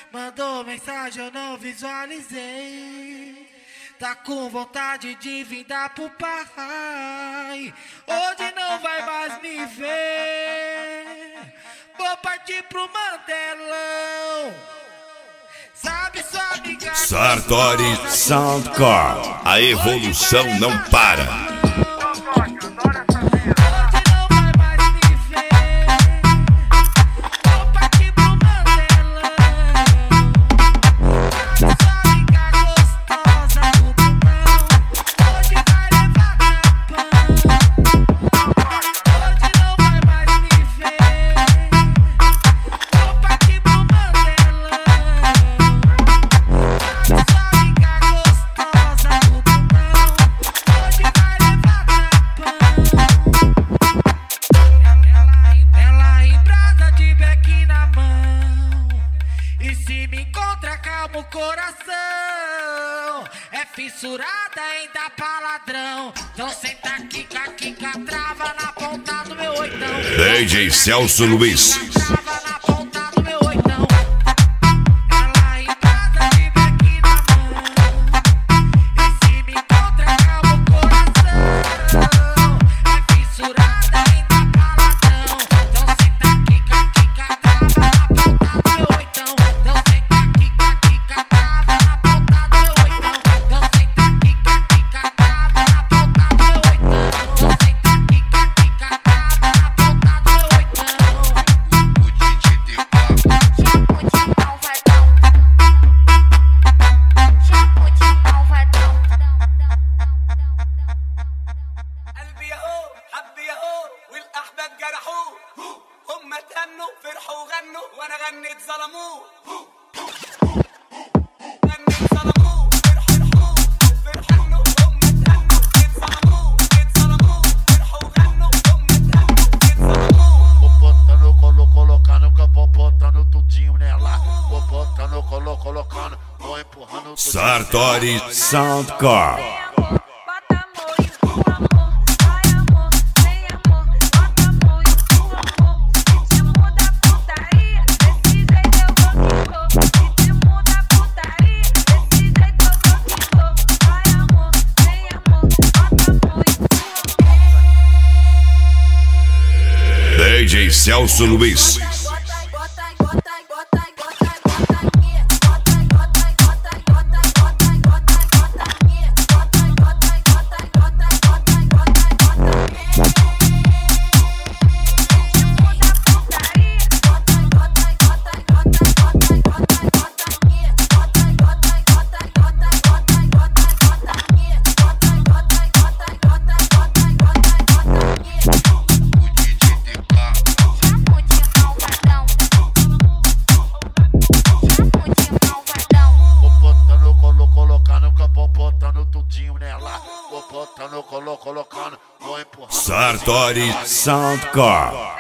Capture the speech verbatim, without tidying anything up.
Mandou mensagem, eu não visualizei. Tá com vontade de vir dar pro pai. Hoje não vai mais me ver. Vou partir pro Mandelão. Sabe sua amiga Sartori Soundcore. A evolução não para. O coração é fissurada, ainda pra ladrão. Então senta aqui, caquica, trava na ponta do meu oitão. D J Celso Luiz. Trava na ponta do meu oitão. Ela em casa de beck na mão. E se me encontra, calma o coração. É fissurada, ainda pra ladrão. Então senta aqui, caquica, trava na ponta do meu oitão. Então senta aqui, caquica, trava na ponta do meu oitão. Então senta aqui, caquica, trava na ponta do meu oitão. Então senta aqui, caquica, trava na ponta do meu oitão. O D J deu papo. Chapo de malvadão. Chapo de malvadão. قلبي اهو حبي اهو والاحباب جرحوه هم تهنوا فرحوا وغنوا وانا غنيت ظلموه غنيت ظلموه فرحوا فرحوا هم تهنوا اتظلموه اتظلموه فرحوا وغنوا هم تهنوا اتظلموه Vou botando, colo, colocando, que eu vou botando tudinho nela. Vou botando, colo, colocando, vou empurrando tudinho. Sartori Soundcore. Bota amor e o amor. Vai amor, sem amor. Bota amor e o amor. Ritmo da putaria. Desse jeito eu vou que vou. Ritmo da putaria. Desse jeito eu vou que vou. Vai amor, sem amor. Bota amor e o amor. D J Celso Luiz. Botando, colo, colocando, vou empurrando. Sartori Soundcore.